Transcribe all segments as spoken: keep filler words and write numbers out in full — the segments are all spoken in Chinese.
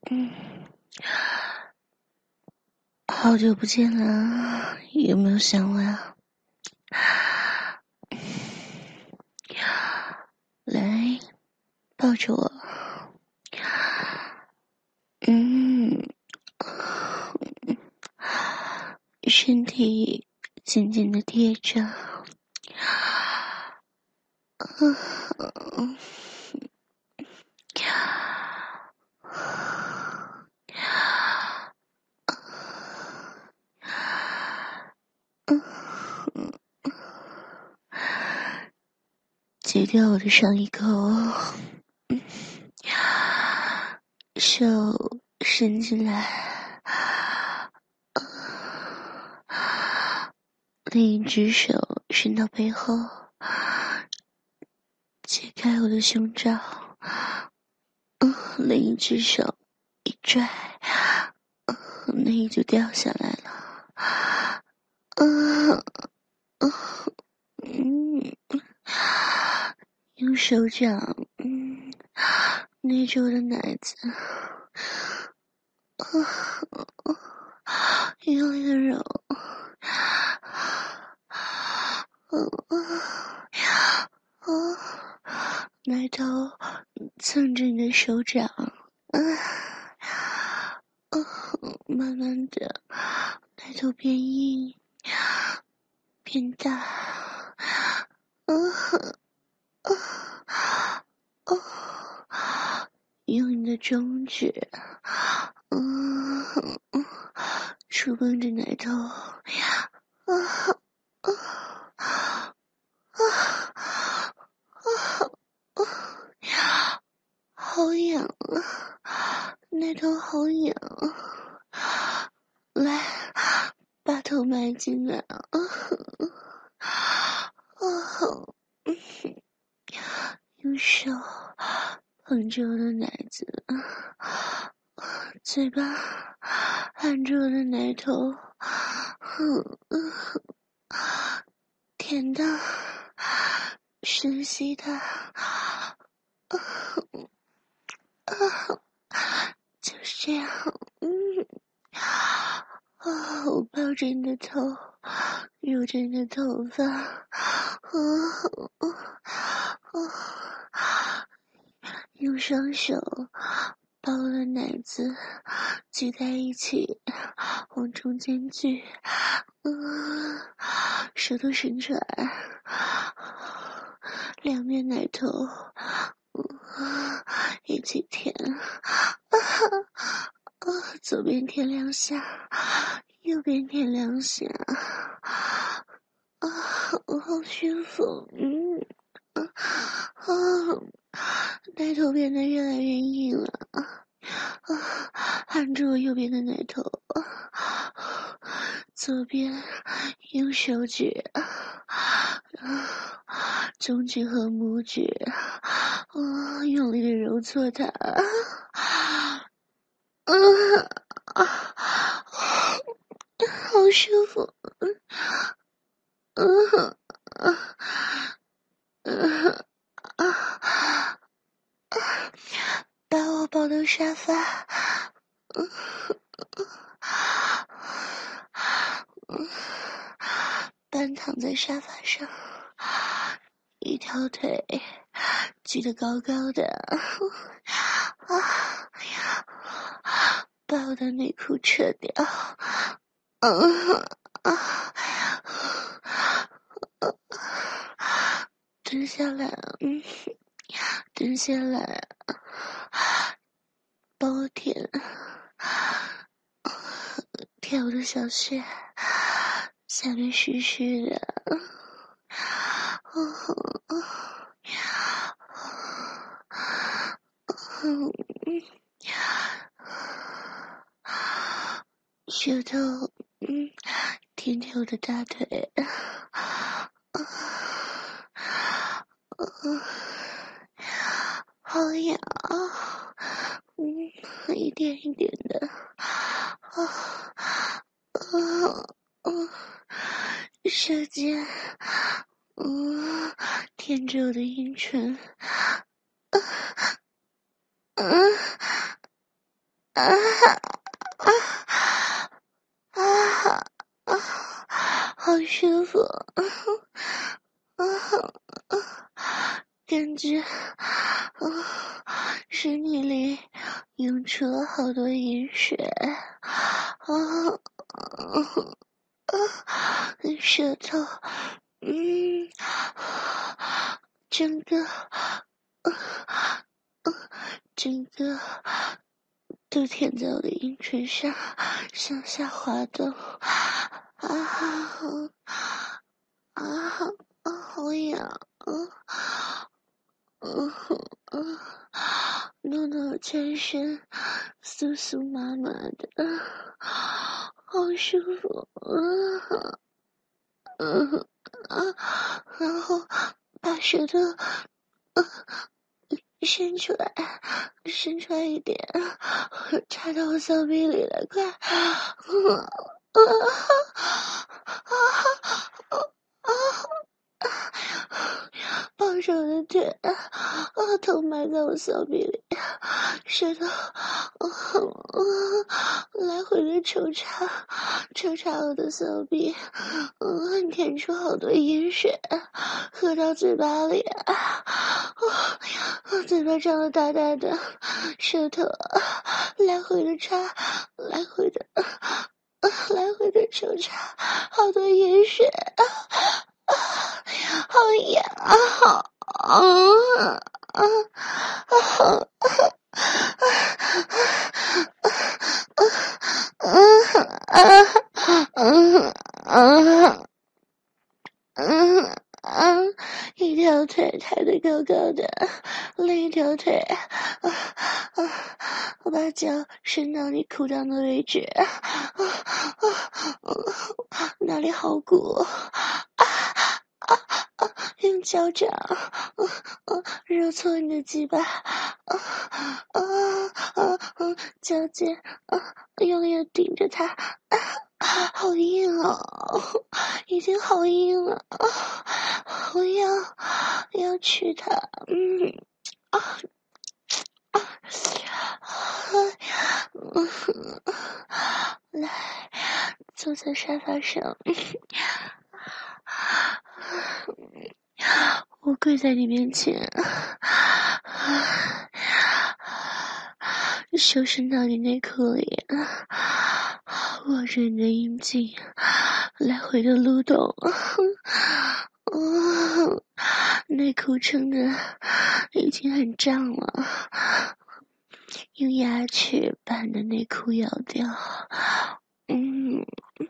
嗯，好久不见了，有没有想我呀？来，抱着我。嗯，身体紧紧的贴着。嗯。解掉我的上衣扣，手伸进来，另一只手伸到背后，解开我的胸罩，另一只手一拽，内衣就掉下来了。嗯嗯，用手掌嗯捏着我的奶子，用力的揉，奶头蹭着你的手掌，慢慢的，奶头变硬，变大，用你的中指，嗯，触碰着奶头，好痒啊，奶头好痒，来，把头埋进来，用手捧着我的奶子，嘴巴含着我的奶头，甜的，深吸的，就是这样。嗯，啊，我抱着你的头，揉着你的头发，用双手把我的奶子挤在一起，往中间聚，嗯，舌头伸出来，两面奶头，嗯，一起舔，啊，左边舔两下，右边舔两下，啊，我好舒服，嗯，啊，奶头变得越来越硬了，啊，含住我右边的奶头，左边用手指，中指和拇指，啊，用力的揉搓它，啊啊，好舒服，嗯嗯嗯啊，把我抱到沙发，嗯嗯，半躺在沙发上，一条腿举得高高的，啊，把我的内裤扯掉，嗯啊，蹲下来，嗯，蹲下来，帮我舔，舔我的小穴，下面湿湿的，嗯，舌头，嗯，舔舔我的大腿，好痒，嗯，一点一点的，啊啊啊，舌尖，嗯，舔着我的阴唇，嗯啊啊啊啊！好舒服，啊啊啊！感觉啊，身体里涌出了好多饮水，啊啊啊！舌头，嗯，整个，呃呃整个都舔在我的阴唇上，向下滑动，啊啊啊！好痒，啊嗯嗯，弄得我全身酥酥麻麻的，好舒服，嗯嗯啊，然后把舌头嗯伸出来，伸出来一点，插到我小臂里来，快！嗯啊啊啊啊！抱着我的腿，啊，头埋在我小臂里，舌头，嗯，来回的抽插，抽插我的小臂，嗯，舔出好多饮水，喝到嘴巴里，啊，我嘴巴张得大大的，舌头来回的插，来回的，来回的抽插，好多饮水，啊啊，好痒啊！啊啊啊！嗯嗯嗯嗯，一条腿抬得高高的，另一条腿，啊啊，我把脚伸到你裤裆的位置，啊啊啊，那里好鼓，啊啊啊，用脚掌，啊啊，揉搓你的鸡巴，啊啊啊啊，脚尖，啊，用力的顶着它，啊。好硬哦，已经好硬了，我要要吃它，嗯啊啊啊！来，坐在沙发上，我跪在你面前，手伸到你内裤里，握着你的阴茎，来回的撸动，哦，内裤撑的已经很胀了，用牙齿把你的内裤咬掉，嗯，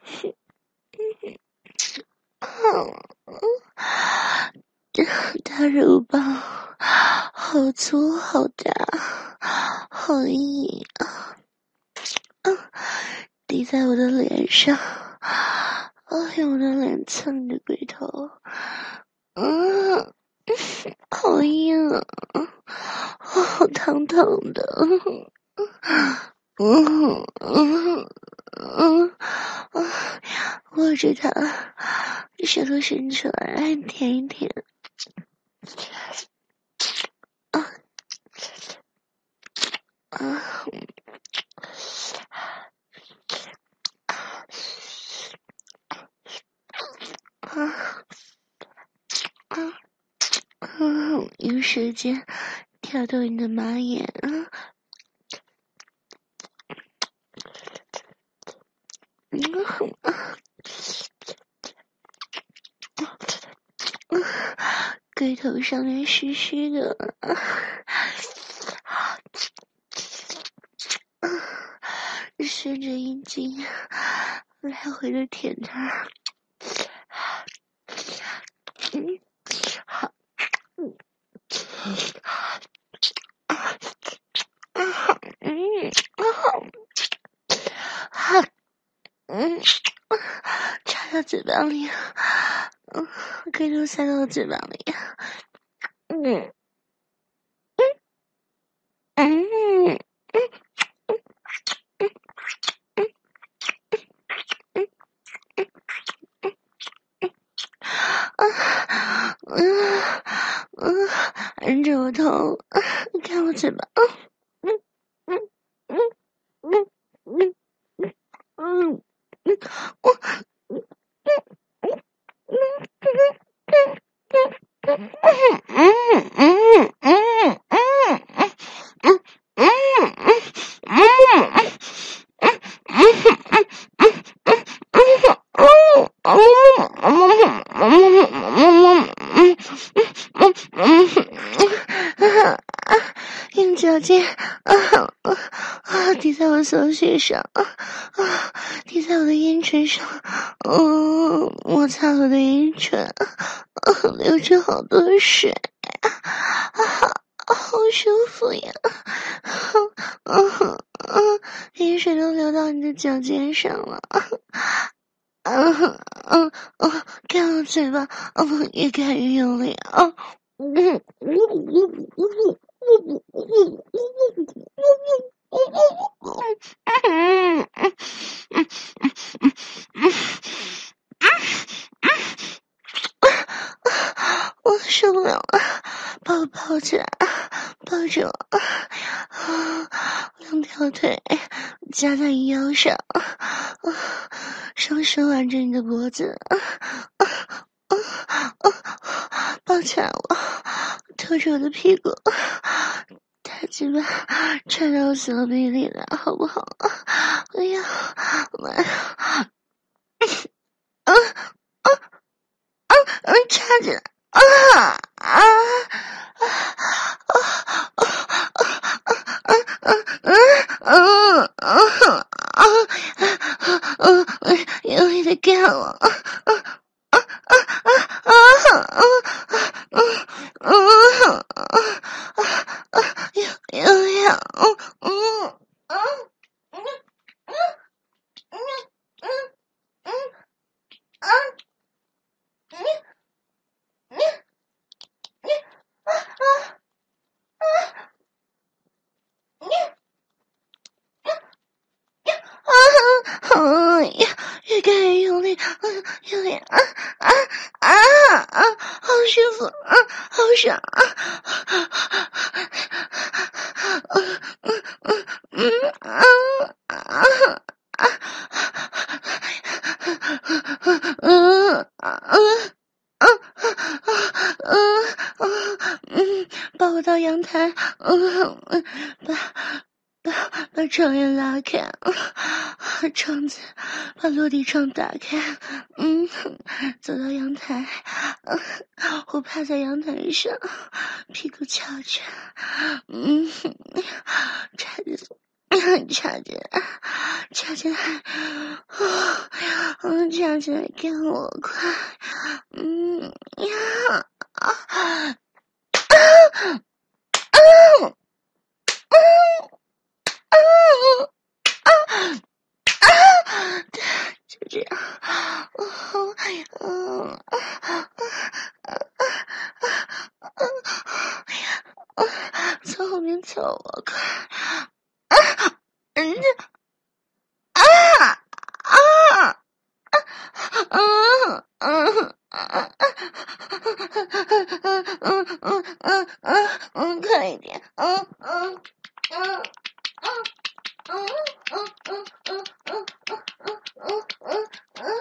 大肉棒好粗好大，好硬啊！滴在我的脸上，啊，用我的脸蹭你的龟头，嗯，好硬啊，好烫烫的，嗯嗯嗯嗯，握着它，舌头伸出来，舔一舔，啊啊。啊啊啊！用舌尖挑逗你的马眼啊！龟头上面湿湿的，顺着阴茎来回的舔它。嗯，好，嗯，嗯，好，嗯，插到嘴巴里，嗯，龟头塞到我嘴巴里，嗯，嗯，嗯。啊，嗯嗯，按着我头，看我嘴巴，嗯嗯嗯嗯脚尖啊啊啊滴在我小穴上啊啊滴在我的阴唇上，嗯，摩擦我的阴唇，啊，流着好多水，啊，好舒服呀！嗯嗯嗯，阴水都流到你的脚尖上了，嗯嗯嗯，干我嘴巴，嗯，越干越用力啊！嗯嗯嗯嗯嗯嗯嗯我受不了了，把我抱起来，抱着我，两条腿夹在你腰上，双手挽着你的脖子，抱起来我，拖着我的屁股，大鸡巴插到我小臂里了，好不好？哎呀，来，啊啊啊啊！插进来，啊啊啊啊啊啊啊啊啊！用力的干我，啊啊啊啊啊啊啊啊啊啊！有有有，嗯嗯嗯嗯嗯嗯嗯嗯嗯嗯嗯嗯啊啊啊！啊啊呀！越干越用力，嗯，用力啊啊啊啊！好舒服啊，好爽啊！嗯嗯嗯嗯啊啊啊！嗯啊嗯。嗯嗯嗯嗯，把我到阳台，嗯嗯，把把把窗帘拉开，窗子把落地窗打开，嗯，走到阳台，嗯，我趴在阳台上，屁股翘着，嗯，插着插着插着来，嗯，插着来干我快，嗯呀啊啊啊啊啊！对，就这样，嗯嗯啊啊啊啊啊！从后面凑我快，啊，人家啊啊！嗯嗯嗯嗯嗯嗯嗯嗯，快一点，嗯嗯嗯嗯嗯嗯嗯嗯嗯嗯嗯嗯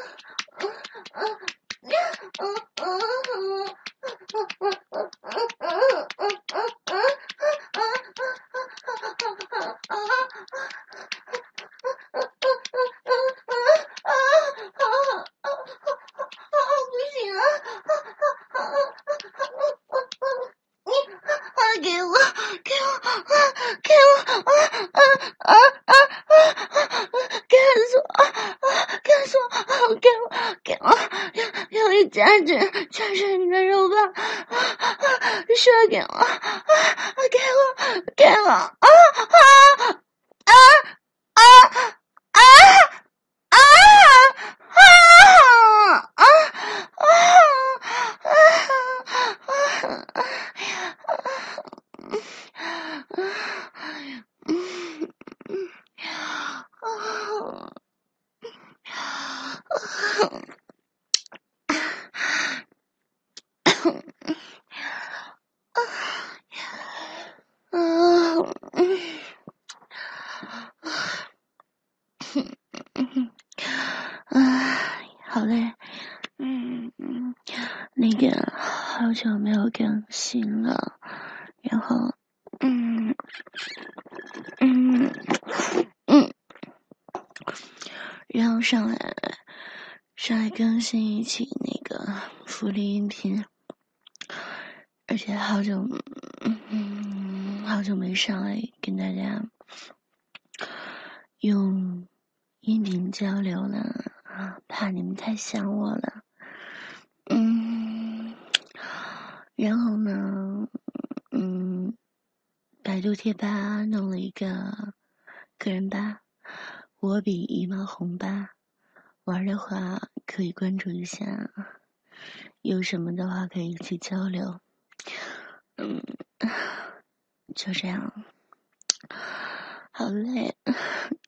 给我，给我，给我，啊啊啊啊啊！干死我，干死我，给我，给我，用用力夹着，夹着你的肉棒，射给我，给我，给我，啊啊啊啊啊啊啊啊啊！好嘞，嗯嗯，那个好久没有更新了，然后，嗯嗯嗯，然后上来上来更新一期那个福利音频，而且好久，嗯。 好久没上来跟大家用音频交流了啊，怕你们太想我了。嗯，然后呢，嗯，百度贴吧弄了一个个人吧，我比一毛红吧，玩的话可以关注一下，有什么的话可以一起交流。嗯，就这样，好累，